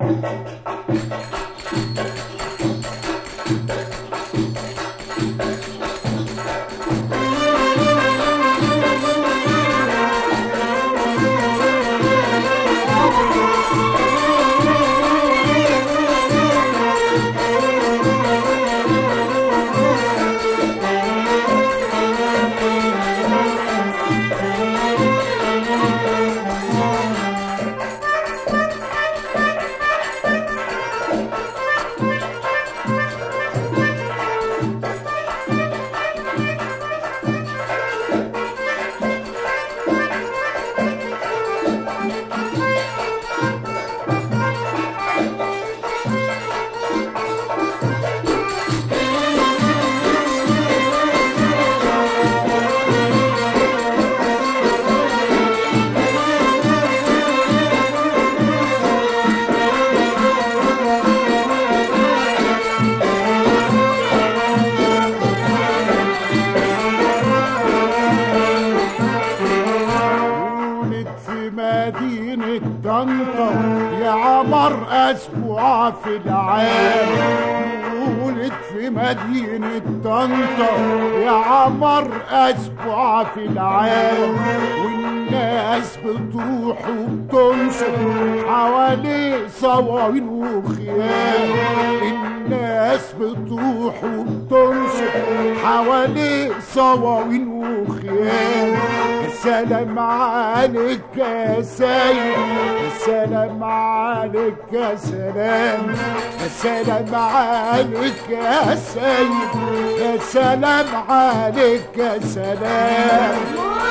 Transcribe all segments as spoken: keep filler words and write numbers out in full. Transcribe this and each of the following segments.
أسبوع في العام ولد في مدينة طنطا يا عمر أسبوع في العام، والناس بتروح وبتنشر حواليه صواوين وخيام، الناس بتروح وبتنشر حواليه صواوين وخيام. السلام عليك يا سيد، السلام عليك يا سلام، السلام عليك يا سيد، السلام عليك يا سلام.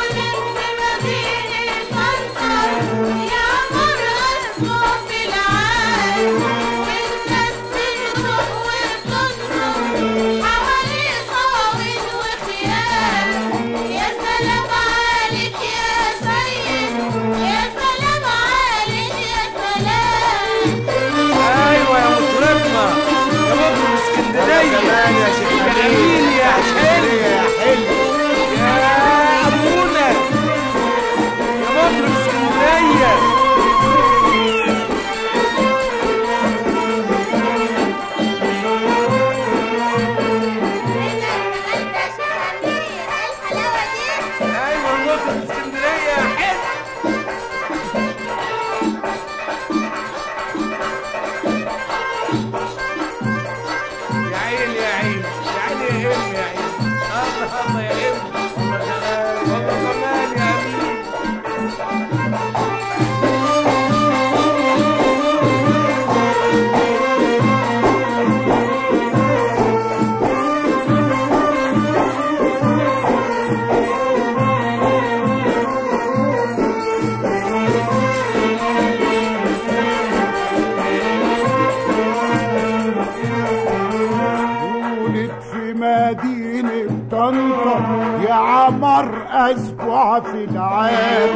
أسبوع في العام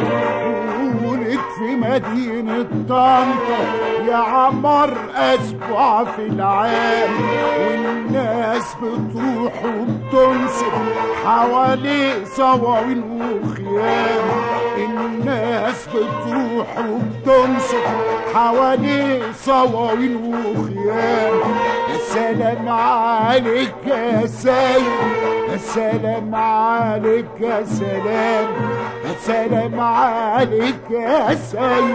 ولد في مدينة طنطا يا عمر أسبوع في العام، والناس بتروح وبتنشر حواليه صواوين وخيام، الناس بتروح وبتنشر حواليه صواوين وخيام. السلام عليك يا سيد، السلام عليك يا سلام، السلام عليك يا سيد،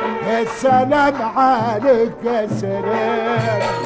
السلام عليك يا سلام.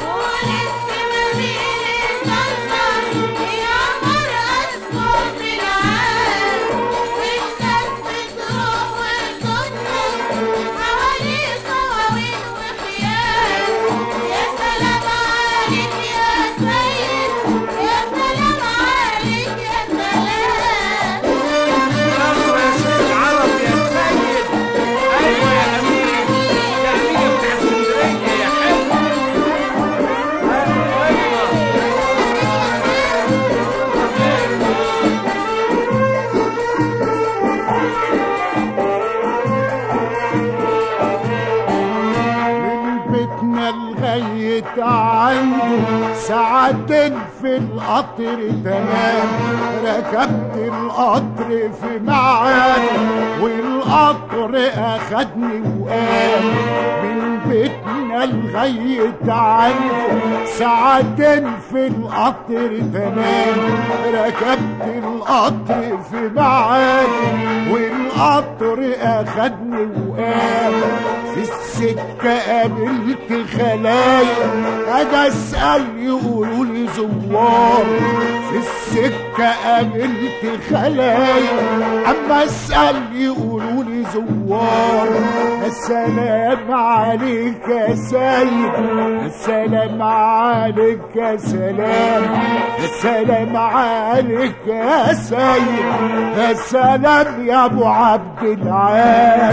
عنده ساعتين في القطر تمام، ركبت القطر في ميعاده والقطر اخدني وقام من بيتنا لغاية عنده ساعتين في القطر تمام، ركبت القطر في ميعاده والقطر اخدني وقام في السكة قابلت خلايا اجي اسأل يقولوا لي زوار، في السكة قابلت خلايا اما اسأل يقولوا لي زوار. السلام عليك يا سيد، السلام عليك يا سلام، السلام عليك يا سيد، السلام يا ابو عبد العال.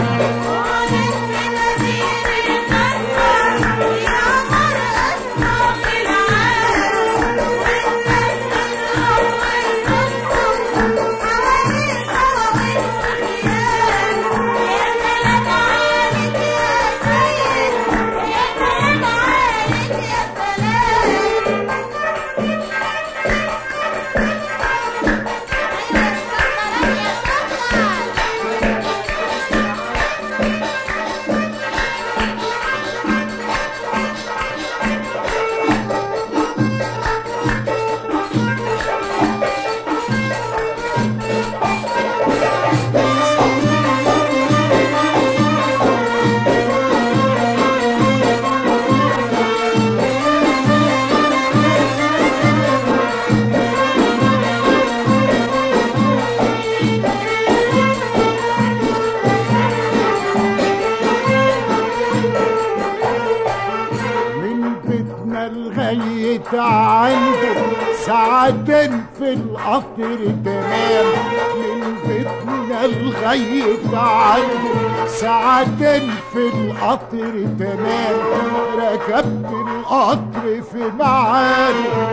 لغاية عنده ساعتين في القطر تمام، من بيتنا لغاية عنده ساعتين في القطر تمام، ركبت القطر في ميعاده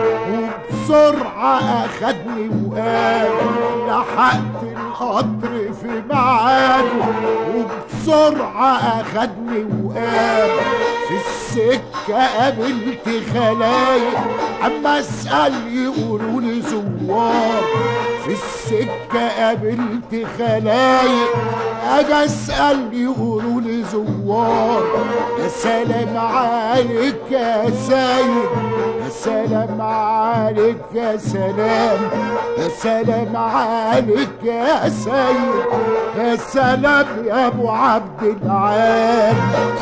وبسرعة أخدني وقام، لحقت القطر في ميعاده وبسرعة أخدني وقام. في السكة قابلت خلايق اما اسأل يقولوا لي زوار، في السكة قابلت خلايق اجي اسأل يقولوا لي زوار. يا سلام عليك يا سيد، يا سلام عليك يا سلام، يا سلام عليك يا سيد، يا سلام يا ابو عبد العال.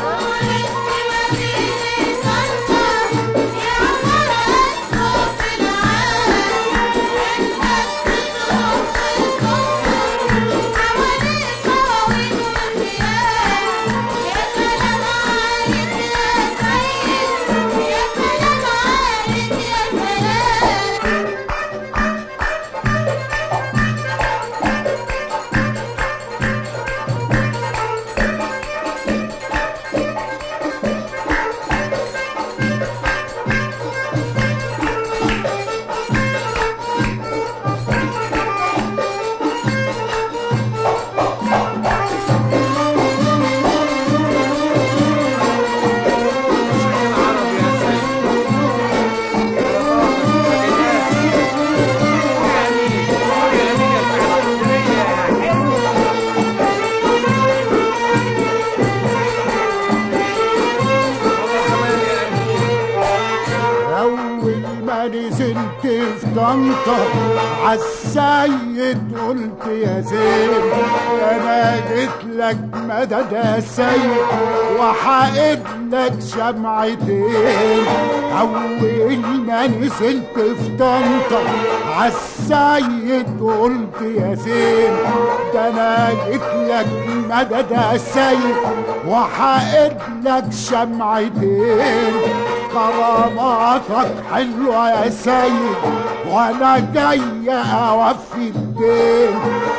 نزلت في طنطا عالسيد قلت يا زين انا جيت لك مدد يا سيد وحقد لك شمعتين. اول ما نزلت في طنطا عالسيد قلت يا زين ده انا جيت لك مدد يا سيد وحقد لك شمعتين. كراماتك حلوة يا سيد وانا جاي اوفي الدين.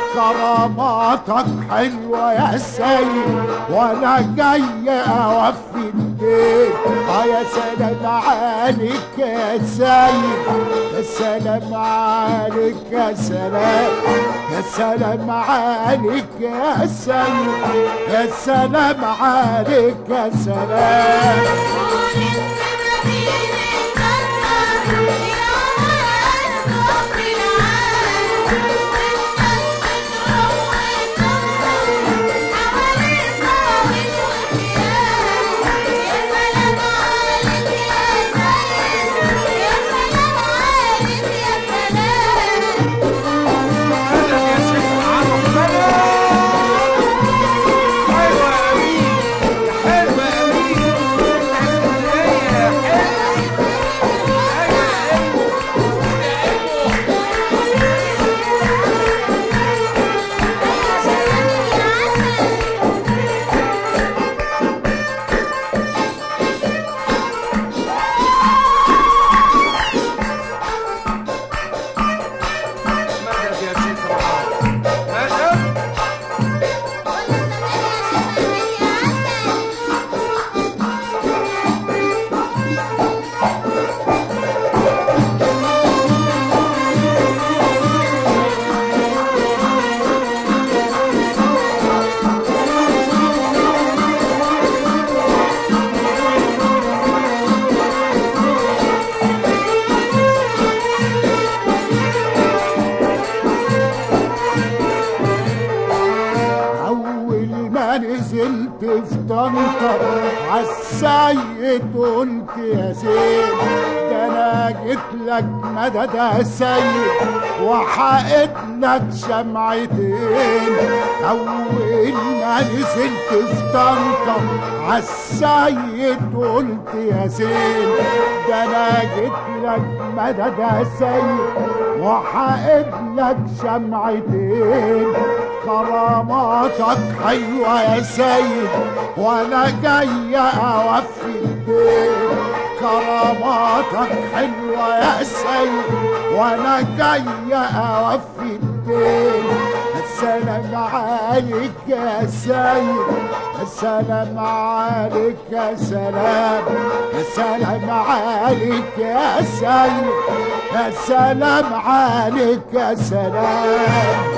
كراماتك حلوة يا سيد وانا جاي اوفي الدين. اه يا سلام عليك يا سيد يا سلام عليك يا سلام يا سلام عليك يا سيد يا سلام عليك يا سلام. ما نزلت في طنطا عالسيد قلت يا زين ده انا جيت لك مدد يا سيد وحقد لك شمعتين. اول ما نزلت في طنطا عالسيد قلت يا زين ده انا جيت لك مدد يا سيد وحقد لك شمعتين. كراماتك حلوة يا سيد وانا جاي اوفي الدين. كراماتك حلوة يا سيد وانا جاي اوفي الدين. السلام عليك يا سيد السلام عليك يا سلام السلام عليك يا سيد السلام عليك يا سلام.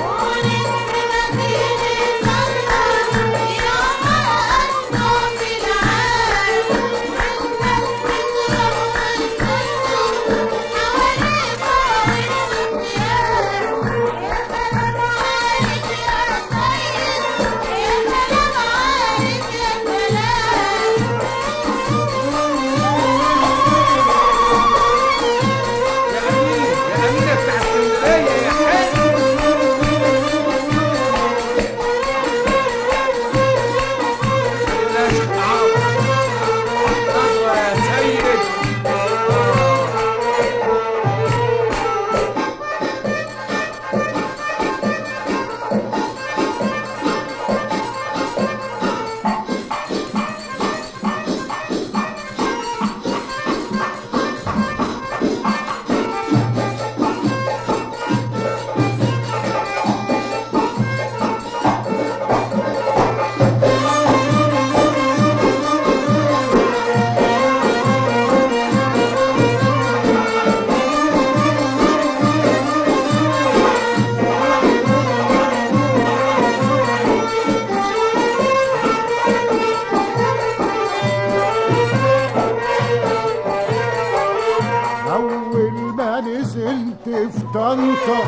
نزلت في طنطا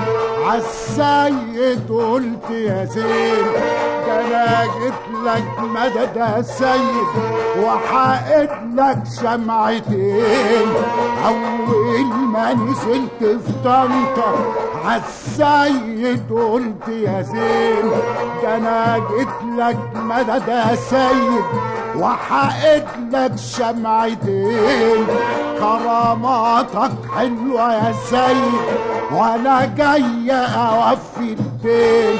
عالسيد قلت يا زين ده انا جيت لك مدد يا سيد وحقد لك شمعتين. اول ما نزلت في طنطا عالسيد قلت يا زين ده انا جيت لك مدد يا سيد وحقد لك شمعتين. كراماتك حلوة يا سيد وانا جاي اوفي الدين.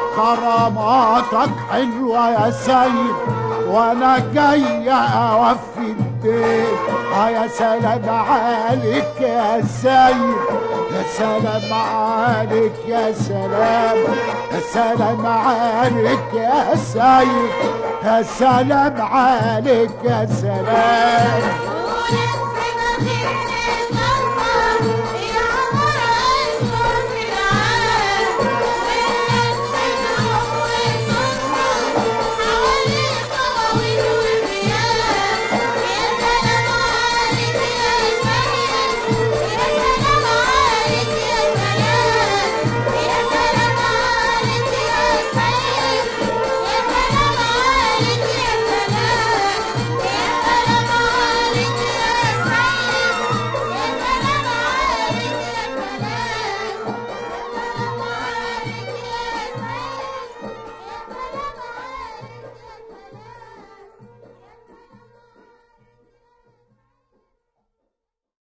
كراماتك حلوة يا سيد وانا جاي اوفي الدين. اه يا سلام عليك يا سيد يا سلام عليك يا سلام يا سلام عليك يا سيد يا سلام عليك يا سلام.